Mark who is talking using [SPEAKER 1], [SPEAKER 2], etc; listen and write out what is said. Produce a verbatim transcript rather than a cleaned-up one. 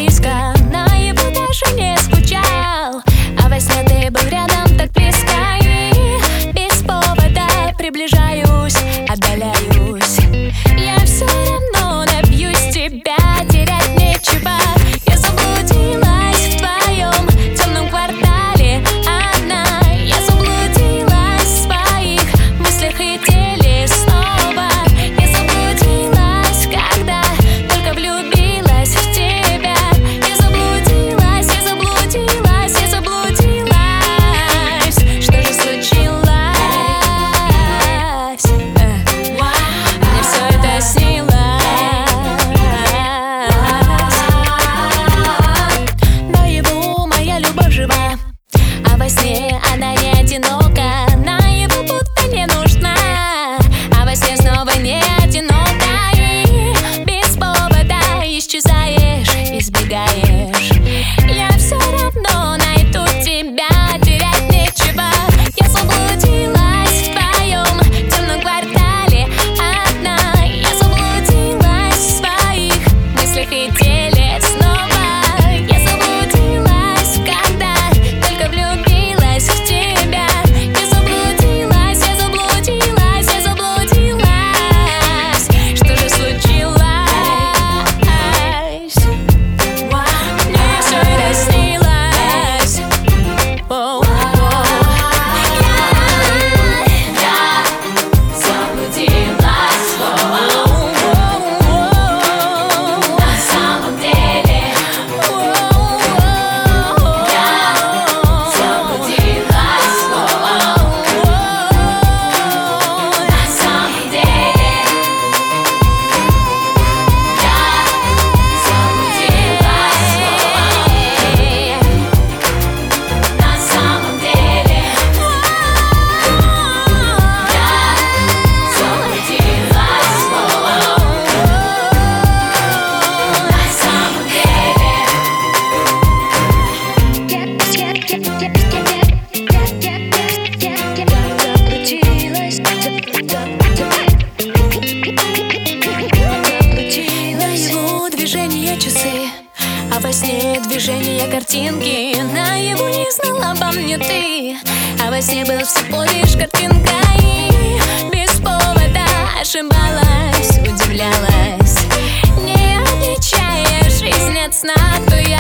[SPEAKER 1] близко, на его даже не скучал. А во сне ты был рядом так близко, и без повода приближаюсь, отдаляюсь. Я все равно добьюсь тебя, терять нечего. Я заблудилась в твоем темном квартале одна. Я заблудилась в своих мыслях и теле снова. Я заблудилась, когда только влюбилась в тебя. Я заблудилась, я заблудилась, я заблудилась. Что же случилось? Мне все это снилось. Наяву моя любовь жива, а во сне она не одинока. Наяву будто не нужна, а во сне снова не одинока. И без повода исчезаешь, избегаешь. Я все равно найду тебя, терять нечего. Я заблудилась в твоем темном квартале одна. Я заблудилась в своих мыслях и теле снова. Я заблудилась, когда только влюбилась в тебя. Я заблудилась, я заблудилась, я заблудилась. Что же случилось? Мне все это снилось. Оу. Я заблудилась. На самом деле я заблудилась. На самом деле я заблудилась. На самом деле Наяву движения часы, а во сне движения картинки. Наяву не знала обо мне ты, а во сне был всего лишь картинка. И без повода ошибалась, удивлялась, не отличая жизнь от сна. Кто